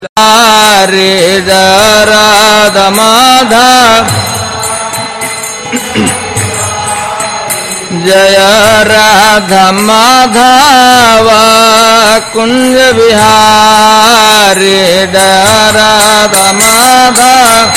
रे राधा माधव जय राधा माधव कुंज बिहारी राधा माधव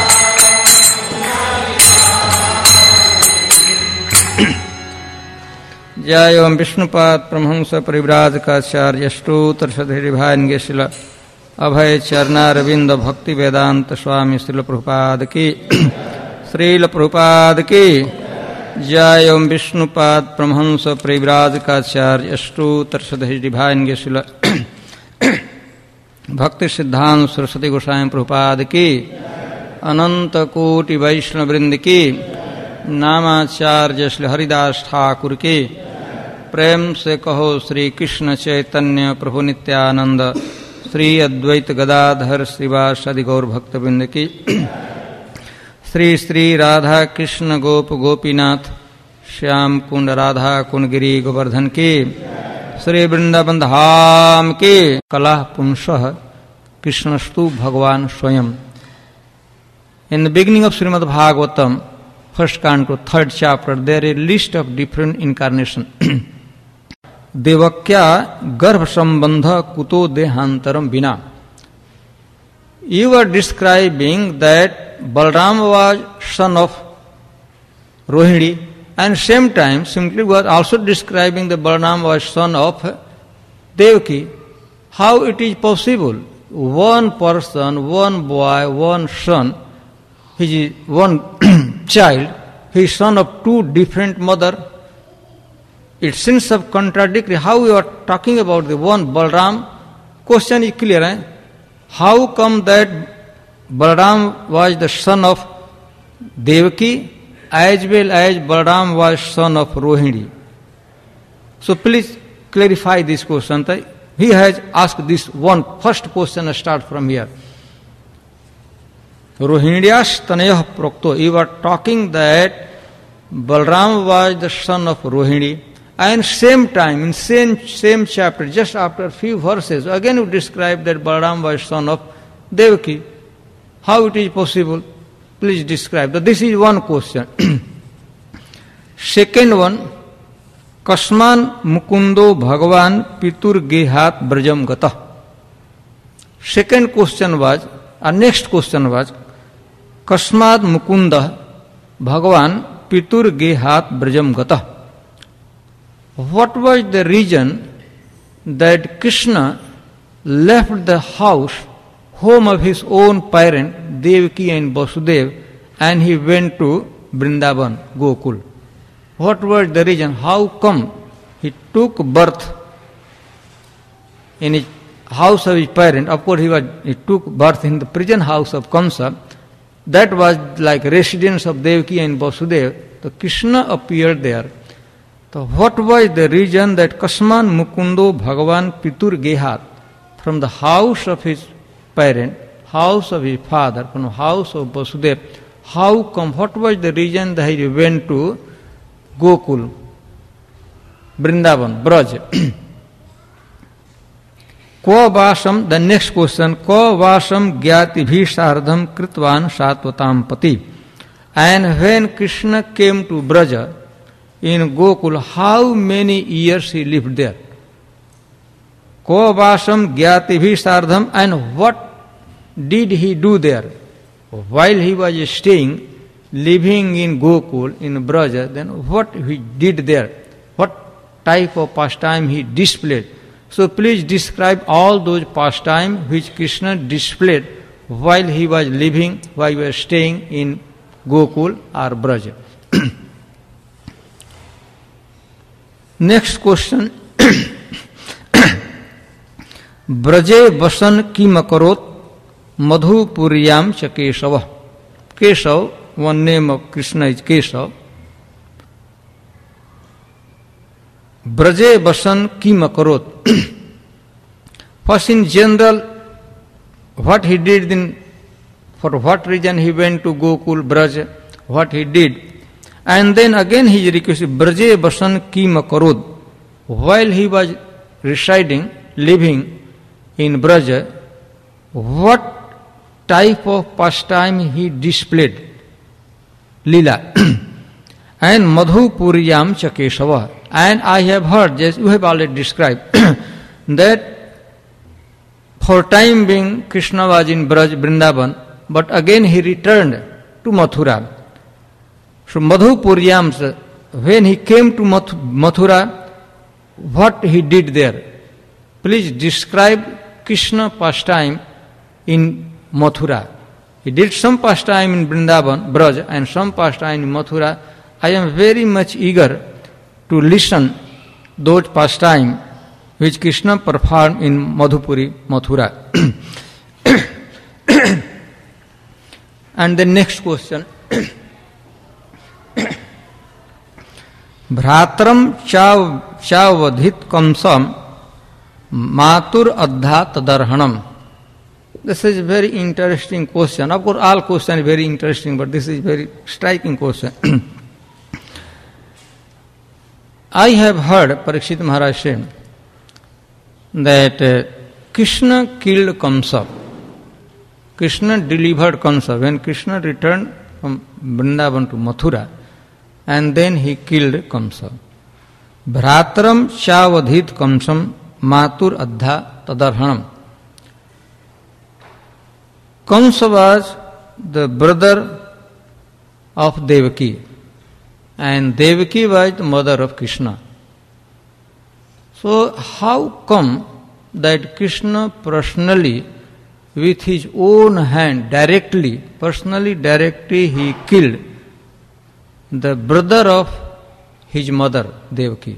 जय ओम विष्णुपाद परमहंस परिव्राजकाचार्य स्तोत्र सधैर्यभान्गे शिल अभय चरणारविंद भक्ति वेदांत स्वामी श्रील प्रभुपाद की श्रील प्रभुपाद की जय ओम विष्णुपाद परमहंस परिव्राजकाचार्य स्तोत्र सधैर्यभान्गे शिल भक्ति सिद्धांत सरस्वती गोसाई प्रभुपाद की अनंत कोटि वैष्णव वृंद की नामाचार्य श्री हरिदास ठाकुर की प्रेम से कहो श्री कृष्ण चैतन्य प्रभु नित्यानंद श्री अद्वैत गदाधर श्रीवासादि गौर भक्तवृंद की श्री श्री राधा कृष्ण गोप गोपीनाथ श्याम कुंड राधा कुंड गिरी गोवर्धन की श्री वृंदावन धाम की कला पुंसः कृष्णस्तु भगवान स्वयं। In the beginning of Srimad Bhagavatam first canto, third chapter, there is a list of different incarnation. Devakya Garbha Sambandha Kuto Dehantaram Bina. You are describing that Balram was son of Rohini, and same time simply was also describing that Balram was son of Devaki. How it is possible? One person, one boy, one son, he is one child, he is son of two different mother. It seems of contradictory. How you are talking about the one Balram? Question is clear. How come that Balram was the son of Devaki as well as Balram was son of Rohini? So please clarify this question. He has asked this one first question. Start from here. Rohiniyas Tanayah Prokto. You are talking that Balram was the son of Rohini, and same time, in same chapter, just after a few verses, again you describe that Balram was son of Devaki. How it is possible? Please describe. This is one question. Second one, Kasman Mukundo Bhagavan Pitur Gehat Brajam Gata. Second question was, next question was, Kasmad Mukunda Bhagavan Pitur Gehat Brajam Gata. What was the reason that Krishna left the house, home of his own parent, Devaki and Vasudev, and he went to Vrindavan, Gokul? What was the reason? How come he took birth in his house of his parent? Of course, he took birth in the present house of Kamsa. That was like residence of Devaki and Vasudev. So Krishna appeared there. So what was the reason that Kasman Mukundo Bhagavan Pitur Gehat, from the house of his parent, house of his father, from the house of Vasudev, how come, what was the reason that he went to Gokul, Vrindavan, Braj? Ko vasam, the next question, ko vasam gyati bhisardham kritvan satvatam pati. And when Krishna came to Braja in Gokul, how many years he lived there? Ko vasam gyati bhisardham, and what did he do there? While he was staying, living in Gokul, in Braja, then what he did there? What type of pastime he displayed? So please describe all those pastimes which Krishna displayed while he was living, while he was staying in Gokul or Braja. Next question. Braje Vasan ki makarot Madhupuriyam cha Kesava. Kesav, one name of Krishna is Kesav. Braje Vasan ki makarot. First, in general, what he did, for what reason he went to Gokul, Braj, what he did. And then again he requested, Braje Vasan ki makarot. While he was residing, living in Braja, what type of pastime he displayed, Lila. And Madhupuriyam Chakeshava. And I have heard, as you have already described, that for time being Krishna was in Braj, Vrindavan, but again he returned to Mathura. So Madhupuriyam, when he came to Mathura, what he did there? Please describe Krishna pastime in Mathura. He did some pastime in Vrindavan, Braj, and some pastime in Mathura. I am very much eager to listen those pastime which Krishna performed in Madhupuri, Mathura. And the next question. Bhratram chavadhit kamsam matur adha tadarhanam. This is a very interesting question. Of course, all questions are very interesting, but this is a very striking question. I have heard Parikshit Maharaj say that Krishna killed Kamsa. Krishna delivered Kamsa. When Krishna returned from Vrindavan to Mathura, and then he killed Kamsa. Bhratram chavadhit kamsam matur adha tadarhanam. Kamsa was the brother of Devaki, and Devaki was the mother of Krishna. So how come that Krishna personally, with his own hand, directly he killed the brother of his mother, Devaki?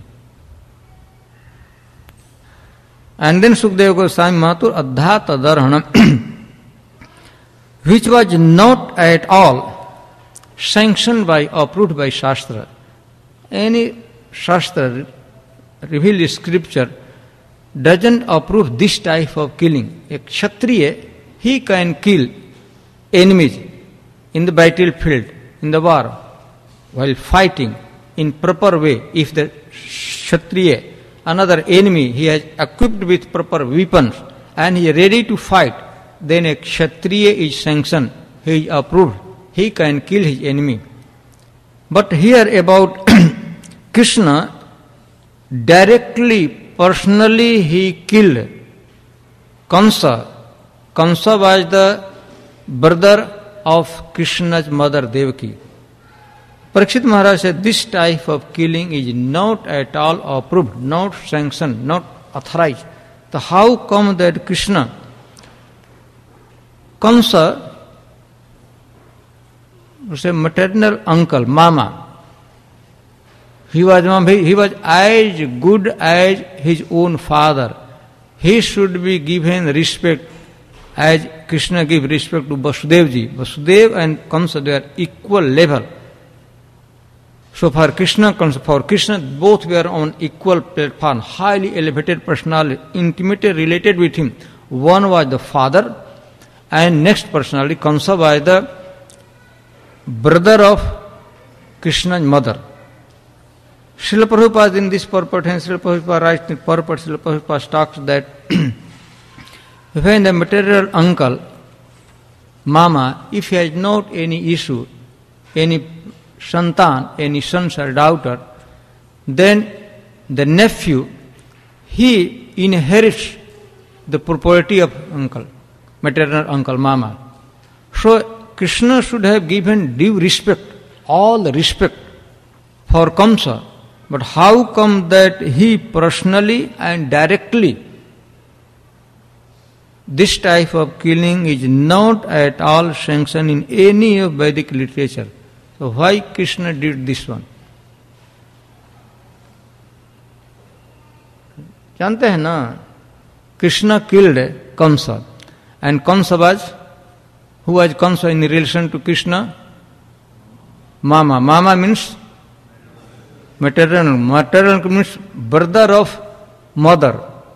And then Sukadeva Goswami Mathur adha tadarhanam, which was not at all sanctioned by, approved by Shastra. Any Shastra, revealed scripture, doesn't approve this type of killing. A Kshatriya, he can kill enemies in the battlefield, in the war, while fighting in proper way. If the Kshatriya, another enemy, he has equipped with proper weapons and he is ready to fight, then a Kshatriya is sanctioned, he is approved, he can kill his enemy. But here about Krishna, directly, personally he killed Kamsa. Kamsa was the brother of Krishna's mother Devaki. Parikshit Maharaj said this type of killing is not at all approved, not sanctioned, not authorized. So how come that Krishna, Kamsa, was a maternal uncle, Mama. He was as good as his own father. He should be given respect as Krishna gave respect to Vasudevji. Vasudev and Kamsa, they are equal level. So for Krishna, both were on equal platform, highly elevated personality, intimately related with him. One was the father, and next personality, Kamsa was the brother of Krishna's mother. Srila Prabhupada in this purport, and Srila Prabhupada writes in purport, Srila Prabhupada talks that when the material uncle, Mama, if he has not any issue, any santan, any sons or daughter, then the nephew, he inherits the property of uncle, maternal uncle, Mama. So Krishna should have given due respect, all the respect for Kamsa. But how come that he personally and directly, this type of killing is not at all sanctioned in any of Vedic literature? So why Krishna did this one? जानते हैं ना, Krishna killed Kamsa, and Kamsa was, who was Kamsa in relation to Krishna? Mama. Mama means maternal. Maternal means brother of mother.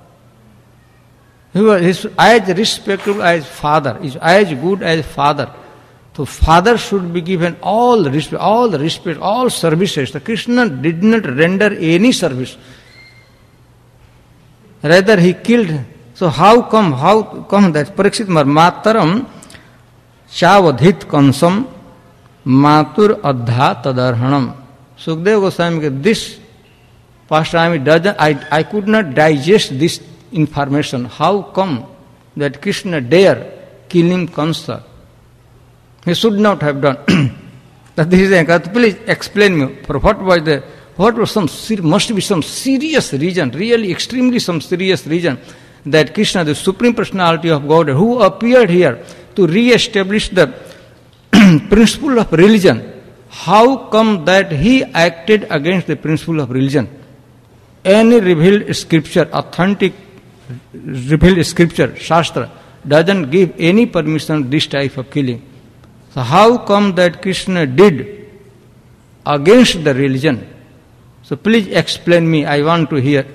He was as respectable as father, is as good as father. So father should be given all respect, all services. So Krishna did not render any service. Rather he killed So how come that Parikshit Mataram Chavadhit Kansam Matur Adha Tadarhanam. Sukadeva Goswami, this pastime doesn't, I could not digest this information. How come that Krishna dare killing Kansa? He should not have done. That this is, please explain me. For what was must be some serious reason, really extremely some serious reason, that Krishna, the Supreme Personality of God, who appeared here to re-establish the principle of religion, how come that he acted against the principle of religion? Any revealed scripture, authentic revealed scripture, Shastra, doesn't give any permission this type of killing. So how come that Krishna did against the religion? So please explain me, I want to hear.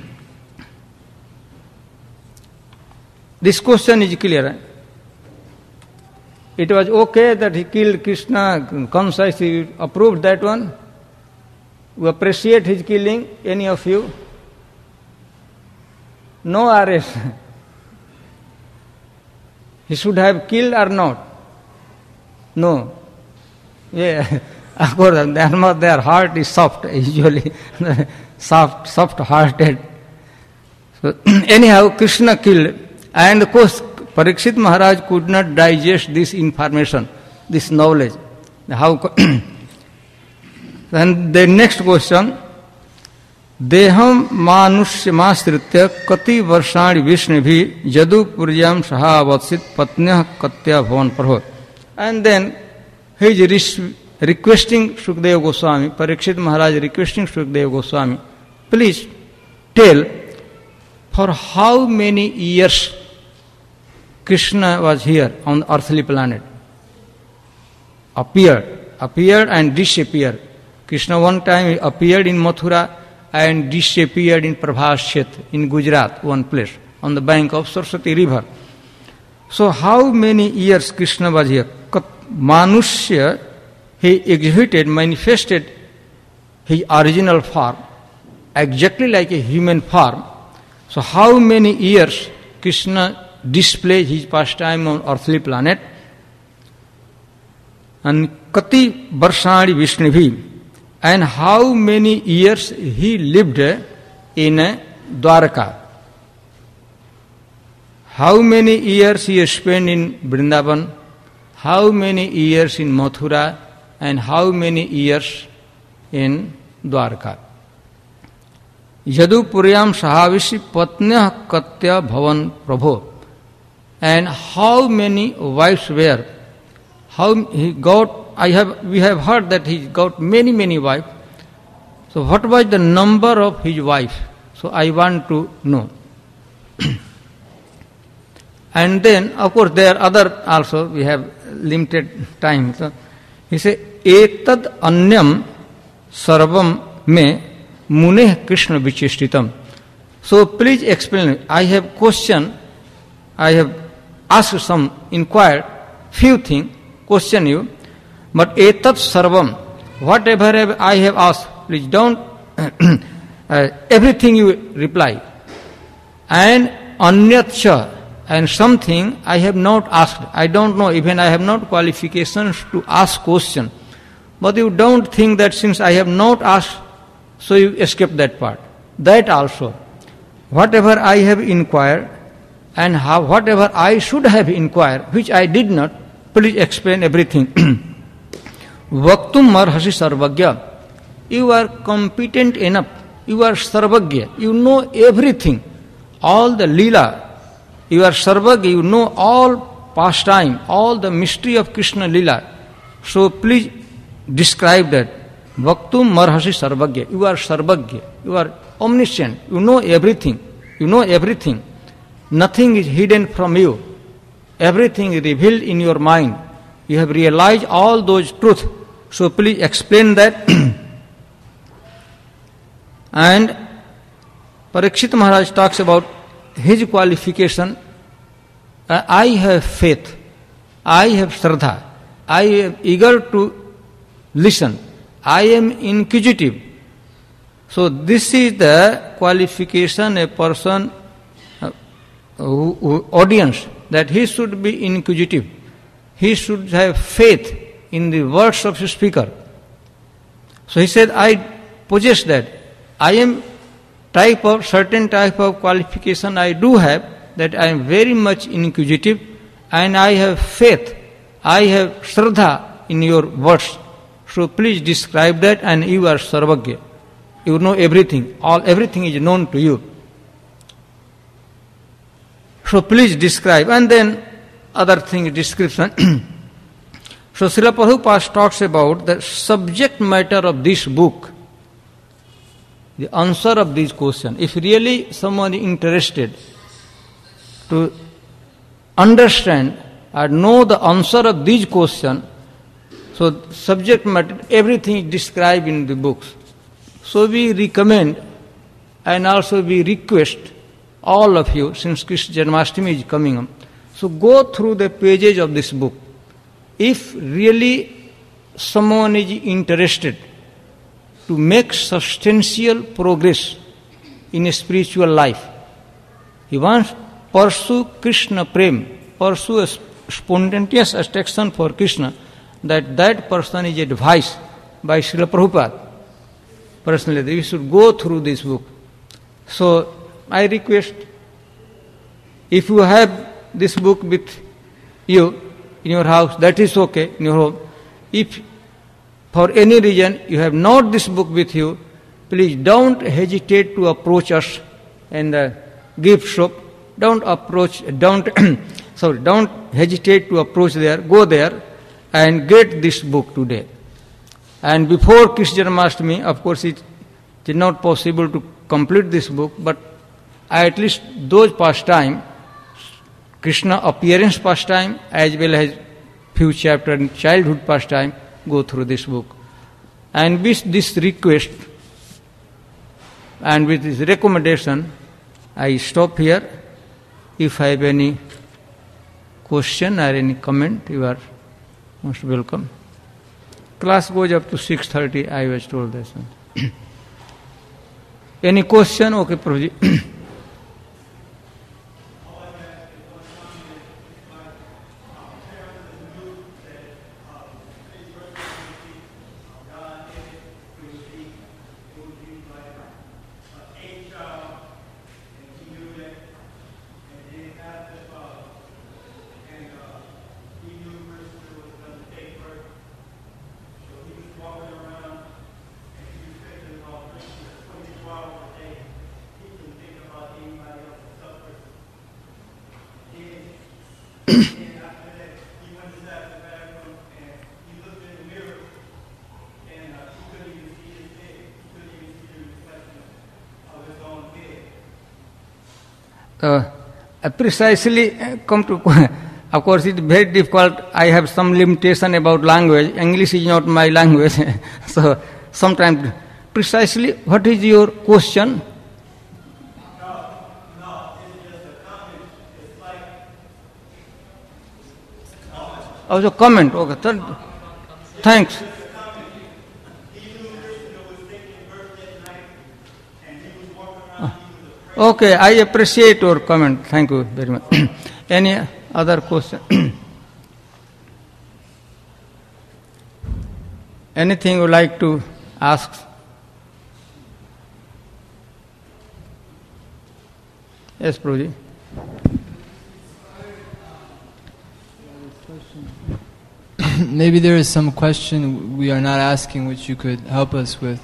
This question is clear. It was okay that he killed Krishna, Kamsa, he approved that one. We appreciate his killing, any of you? No arrest. He should have killed or not? No. Yeah, of course, their heart is soft, usually. Soft-hearted. So, anyhow, Krishna killed. And of course, Parikshit Maharaj could not digest this information, this knowledge. How? And the next question, Deham manushyamasritya kati varshani vishnibhi jadu puryam shahavatsit patnyah katya bhavan prabhu. And then he is requesting Shukadeva Goswami, Parikshit Maharaj requesting Shukadeva Goswami, please tell for how many years Krishna was here on the earthly planet. Appeared and disappeared. Krishna one time appeared in Mathura and disappeared in Prabhas in Gujarat, one place, on the bank of Saraswati river. So how many years Krishna was here? Manushya, he exhibited, manifested his original form, exactly like a human form. So how many years Krishna displayed his pastime on earthly planet? And Kati Varshani Vishnibhi, and how many years he lived in Dwarka? How many years he spent in Vrindavan? How many years in Mathura? And how many years in Dwarka? Yadu Puryam Sahavishi Patnyah Katya Bhavan Prabhu. And how many wives were? How he got? We have heard that he got many wives. So what was the number of his wives? So I want to know. And then, of course, there are other also. We have limited time. So he says, "Etad anyam sarvam me muneh Krishna vichishtitam." So please explain. I have question. I have asked some, inquired few things. Question you. But etat sarvam, whatever I have asked, please don't, everything you reply. And anyatsha, and something I have not asked. I don't know, even I have not qualifications to ask question. But you don't think that since I have not asked, so you escape that part. That also. Whatever I have inquired, and whatever I should have inquired, which I did not, please explain everything. Vaktum marhasi sarvagya. You are competent enough. You are sarvagya. You know everything. All the lila. You are sarvagya. You know all pastime, all the mystery of Krishna lila. So please describe that. Vaktum marhasi sarvagya. You are sarvagya. You are omniscient. You know everything. You know everything. Nothing is hidden from you. Everything is revealed in your mind. You have realized all those truths. So please explain that. And Parikshit Maharaj talks about his qualification. I have faith. I have shraddha. I am eager to listen. I am inquisitive. So this is the qualification a person audience that he should be inquisitive. He should have faith in the words of the speaker. So he said, I possess that. I am certain type of qualification I do have, that I am very much inquisitive and I have faith. I have shraddha in your words. So please describe that, and you are sarvagya. You know everything. Everything is known to you. So please describe. And then other thing, description. So Srila Prabhupada talks about the subject matter of this book, the answer of this question. If really someone is interested to understand or know the answer of this question, so subject matter, everything is described in the books. So we recommend and also we request all of you, since Krishna Janmashtami is coming up, so go through the pages of this book. If really someone is interested to make substantial progress in a spiritual life, he wants to pursue Krishna Prem, pursue a spontaneous attraction for Krishna, that person is advised by Srila Prabhupada. Personally, we should go through this book. So I request, if you have this book with you in your house, that is okay, in your home. If for any reason you have not this book with you, please don't hesitate to approach us in the gift shop. Don't hesitate to approach there. Go there and get this book today. And before Krishna Janmashtami, of course, it is not possible to complete this book, but at least those pastime, Krishna appearance pastime, as well as few chapters in childhood pastime, go through this book. And with this request and with this recommendation, I stop here. If I have any question or any comment, you are most welcome. Class goes up to 6:30, I was told this one. Any question? Okay, Prabhuji. Precisely come to, of course it's very difficult. I have some limitation about language. English is not my language. So sometimes precisely what is your question? Oh, the comment. Okay, thanks. Okay, I appreciate your comment. Thank you very much. Any other question? Anything you would like to ask? Yes, Prabhuji. Maybe there is some question we are not asking which you could help us with.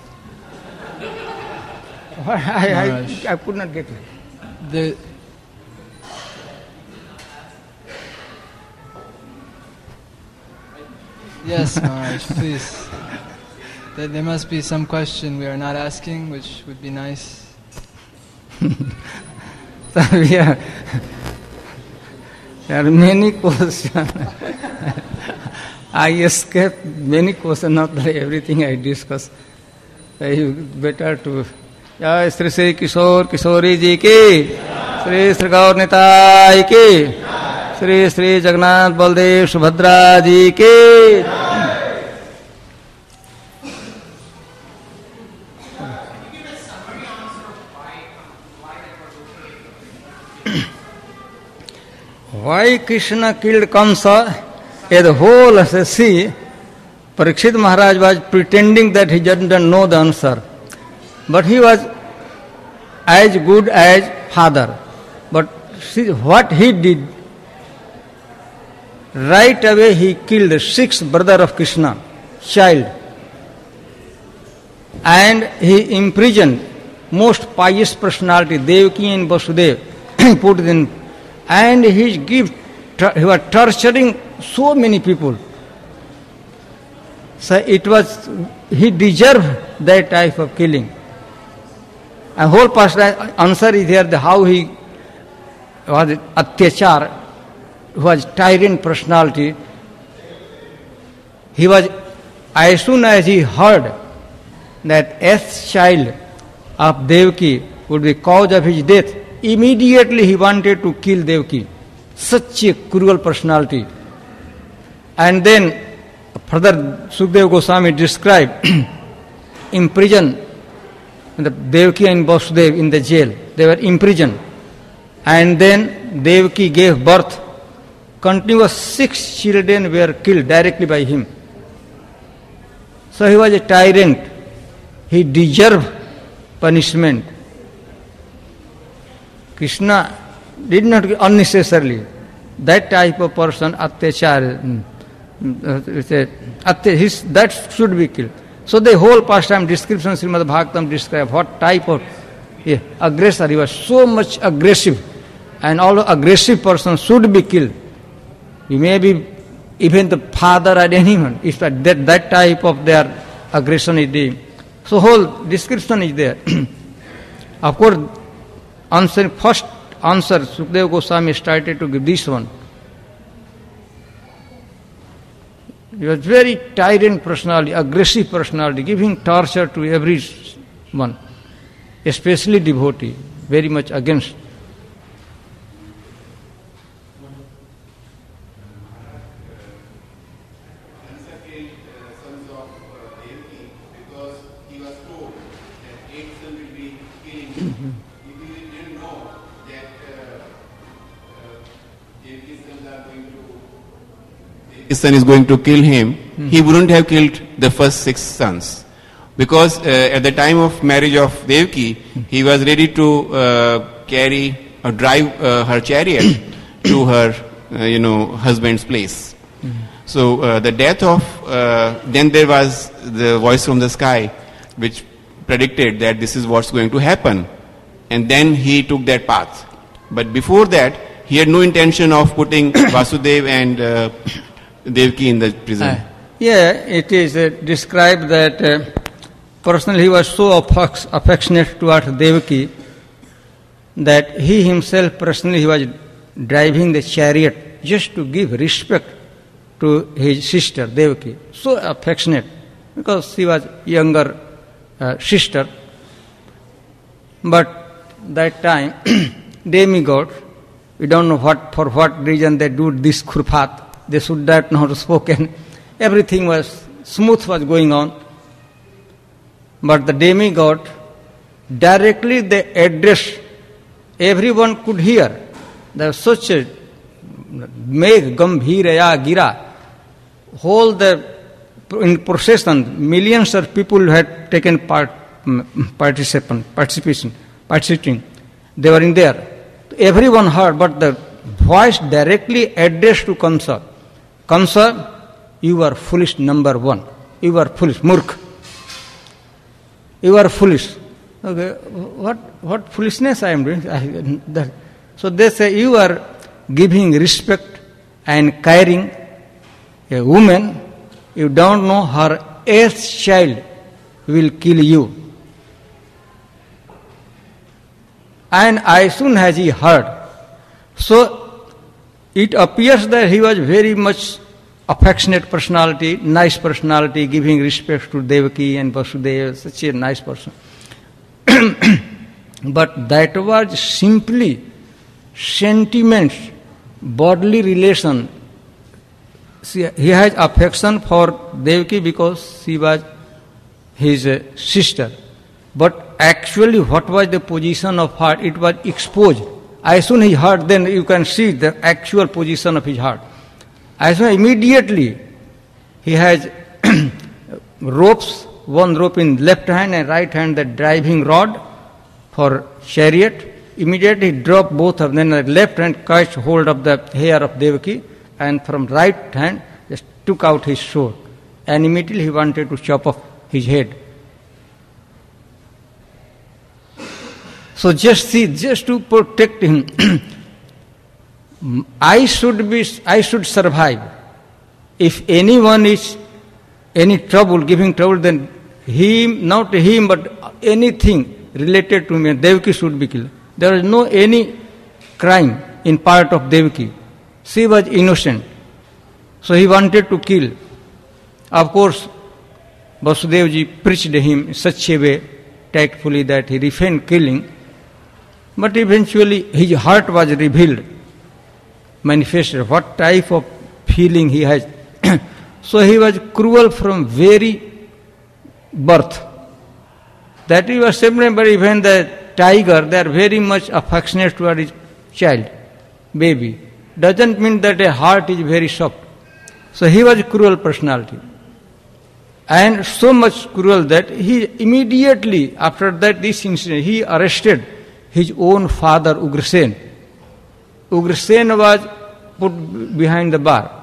I could not get it. Yes, Maharaj, please. There must be some question we are not asking, which would be nice. There are many questions. I escaped many questions, not everything I discuss. Better to... जय श्री श्री किशोर किशोरी जी की, श्री श्री गौर निताई की, श्री श्री जगन्नाथ बलदेव सुभद्रा जी की. why Krishna killed Kamsa, the whole sea, Parikshit Maharaj was pretending that he didn't know the answer. But he was as good as father. But see what he did. Right away he killed the sixth brother of Krishna, child. And he imprisoned most pious personality, Devaki and Vasudeva, put it in. And he was torturing so many people. So he deserved that type of killing. A whole past answer is here, how he was Atyachar, was tyrant personality. He was, as soon as he heard that eighth child of Devaki would be cause of his death, immediately he wanted to kill Devaki. Such a cruel personality. And then further Sukadeva Goswami described imprisoned the Devaki and Vasudeva in the jail. They were imprisoned. And then Devaki gave birth. Continuous 6 children were killed directly by him. So he was a tyrant. He deserved punishment. Krishna did not unnecessarily. That type of person, Atyachar, that should be killed. So the whole pastime description, Srimad Bhagavatam describe what type of aggressor. He was so much aggressive, and all aggressive person should be killed. He may be even the father or anyone, if that type of their aggression is there. So whole description is there. Of course, first answer, Sukadeva Goswami started to give this one. He was very tyrant personality, aggressive personality, giving torture to everyone, especially devotee, very much against. His son is going to kill him, he wouldn't have killed the first 6 sons. Because at the time of marriage of Devaki, he was ready to carry or drive her chariot to her, husband's place. So the death of, then there was the voice from the sky which predicted that this is what's going to happen. And then he took that path. But before that, he had no intention of putting Vasudeva and Devaki in the prison. It is described that personally he was so affectionate towards Devaki that he himself personally he was driving the chariot just to give respect to his sister Devaki. So affectionate because she was younger sister. But that time demigod, we don't know for what reason they do this khurpat. They should not have spoken. Everything was smooth was going on. But the demigod, directly they addressed, everyone could hear. There was such a Megh Gambhiraya Gira. Whole in procession, millions of people had taken participation. They were in there. Everyone heard, but the voice directly addressed to Kamsa. Kamsa, you are foolish, number one. You are foolish, murkh. You are foolish. Okay, what foolishness I am doing? So they say, you are giving respect and caring a woman, you don't know her 8th child will kill you. And as soon as he heard, so it appears that he was very much affectionate personality, nice personality, giving respect to Devaki and Vasudeva, such a nice person. But that was simply sentiments, bodily relation. See, he has affection for Devaki because she was his sister. But actually what was the position of heart? It was exposed As soon as he heard, then you can see the actual position of his heart. As soon as immediately he has ropes, one rope in left hand and right hand, the driving rod for chariot. Immediately he dropped both of them. The left hand catch hold of the hair of Devaki, and from right hand just took out his sword. And immediately he wanted to chop off his head. So just to protect him, I should survive. If anyone is giving trouble, then not him, but anything related to me, Devaki should be killed. There is no any crime in part of Devaki. She was innocent. So he wanted to kill. Of course, Vasudevji preached him in such a way, tactfully, that he refrained killing. But eventually his heart was revealed, manifested, what type of feeling he has. So he was cruel from very birth. That he was separated, but even the tiger, they are very much affectionate toward his child, baby. Doesn't mean that a heart is very soft. So he was a cruel personality. And so much cruel that he immediately, after this incident, he arrested his own father, Ugrasen. Ugrasen was put behind the bar.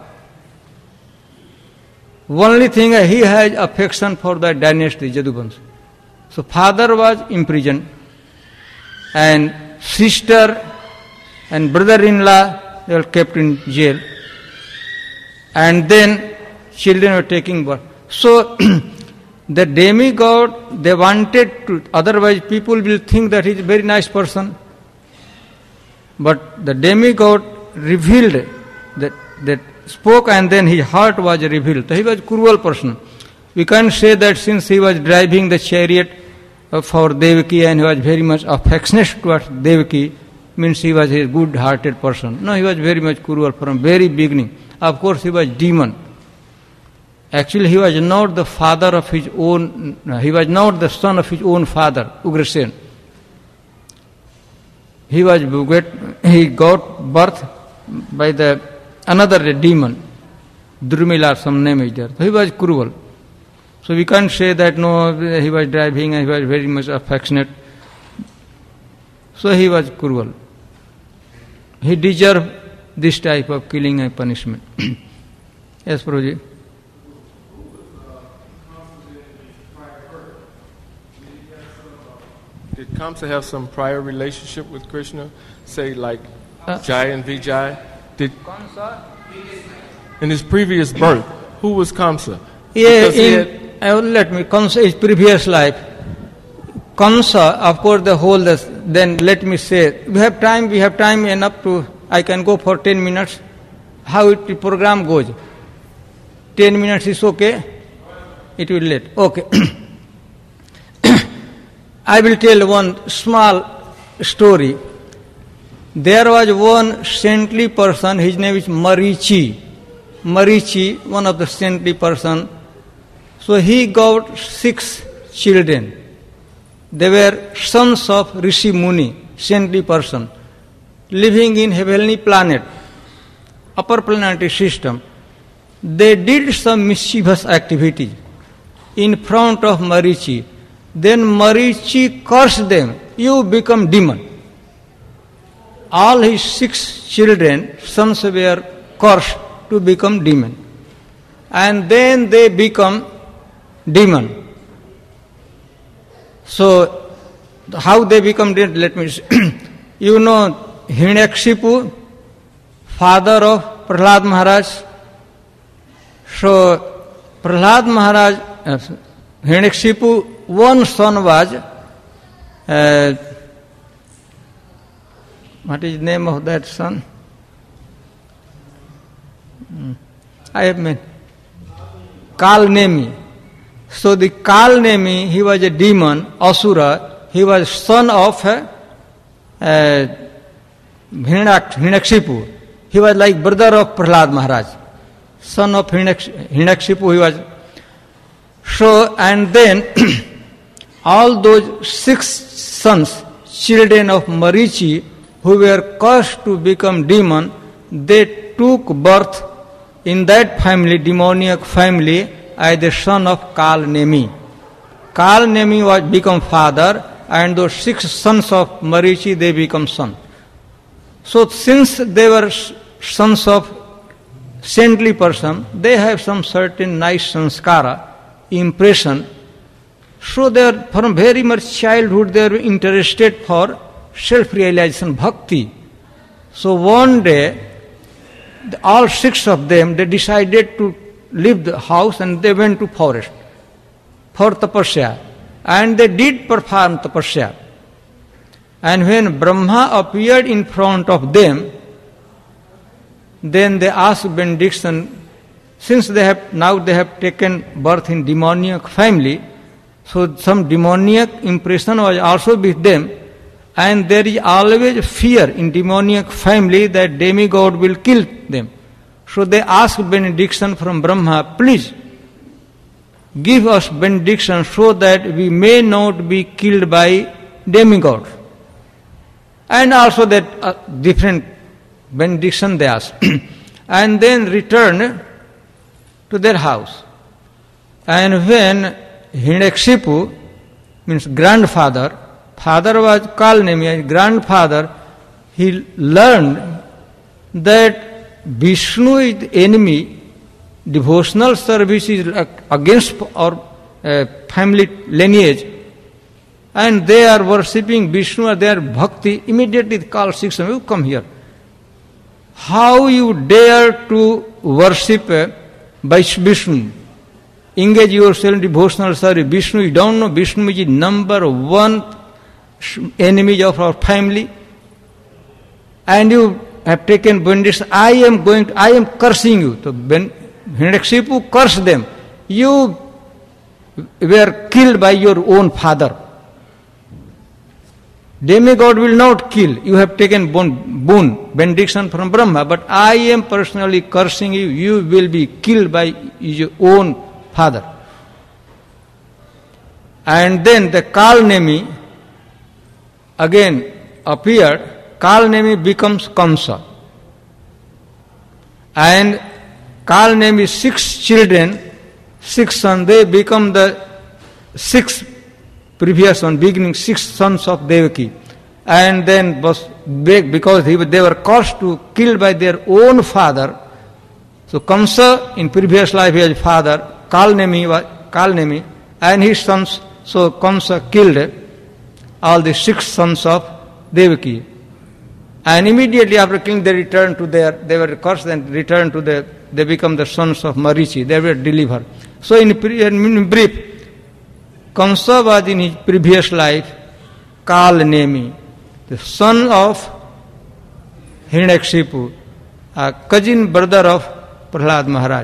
Only thing, he has affection for the dynasty, Jaduvans. So father was imprisoned, and sister and brother-in-law, they were kept in jail. And then children were taking birth. So the demigod, they wanted to, otherwise people will think that he is a very nice person. But the demigod revealed that spoke, and then his heart was revealed. So he was a cruel person. We can't say that since he was driving the chariot for Devaki and he was very much affectionate towards Devaki, means he was a good-hearted person. No, he was very much cruel from very beginning. Of course, he was demon. Actually, he was not the father of his own, he was not the son of his own father, Ugrasen. He got birth by another demon, Durmila, some name is there. So he was cruel. So we can't say that no, he was driving and he was very much affectionate. So he was cruel. He deserved this type of killing and punishment. Yes, Prabhuji. Did Kamsa have some prior relationship with Krishna? Say like Jai and Vijay? Did in his previous birth, who was Kamsa? Kamsa is previous life. Kamsa, of course, then let me say, we have time enough to, I can go for 10 minutes. How the program goes? 10 minutes is okay? It will late. Okay. I will tell one small story. There was one saintly person, his name is Marichi. Marichi, one of the saintly person. So he got 6 children. They were sons of Rishi Muni, saintly person, living in heavenly planet, upper planetary system. They did some mischievous activities in front of Marichi. Then Marichi cursed them, you become demon. All his 6 children, sons, were cursed to become demon. And then they become demon. So, how they become demon, let me see. You know Hiranyakashipu, father of Prahlad Maharaj. So, Prahlad Maharaj, Hiranyakashipu, one son was, what is the name of that son? I have met Kalnemi. So the Kalnemi, he was a demon, Asura. He was son of Hiranyakashipu. He was like brother of Prahlad Maharaj. Son of Hiranyakashipu he was. So, and then all those 6 sons, children of Marichi, who were cursed to become demon, they took birth in that family, demoniac family, as the son of Kal Nemi. Kal Nemi was become father, and those 6 sons of Marichi, they become son. So since they were sons of saintly person, they have some certain nice sanskara, impression. So they are, from very much childhood, they are interested for self-realization, bhakti. So one day, all 6 of them, they decided to leave the house and they went to forest for tapasya. And they did perform tapasya. And when Brahma appeared in front of them, then they asked benediction, since they have taken birth in demoniac family, so some demoniac impression was also with them, and there is always fear in demoniac family that demigod will kill them. So they asked benediction from Brahma, please give us benediction so that we may not be killed by demigods. And also that different benediction they asked. And then returned to their house. And when Hiranyakashipu, means grandfather, father was Kal Nemi, grandfather, he learned that Vishnu is the enemy, devotional service is against our family lineage, and they are worshipping Vishnu, they are bhakti. Immediately call 6 of you, come here. How you dare to worship Vishnu? Engage yourself in devotional service. Vishnu, you don't know Vishnu is number 1 enemy of our family, and you have taken benediction. I am cursing you. So Hiranyakashipu cursed them. You were killed by your own father. Demigod will not kill. You have taken boon, benediction from Brahma, but I am personally cursing you. You will be killed by your own father. And then the Kal Nemi again appeared. Kal Nemi becomes Kamsa. And Kal Nemi's 6 children, 6 sons, they become the 6 previous one, beginning 6 sons of Devaki. And then was big because they were caused to kill by their own father. So Kamsa in previous life he was father, Kal Nemi and his sons. So Kamsa killed all the 6 sons of Devaki. And immediately after killing, they were cursed and returned to they become the sons of Marichi. They were delivered. So in brief, Kamsa was in his previous life Kal Nemi, the son of Hiranyakashipu, a cousin brother of Prahlad Maharaj.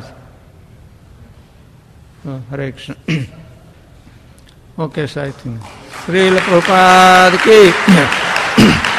Hare Krishna. Okay, so I think. Srila Prabhupada ki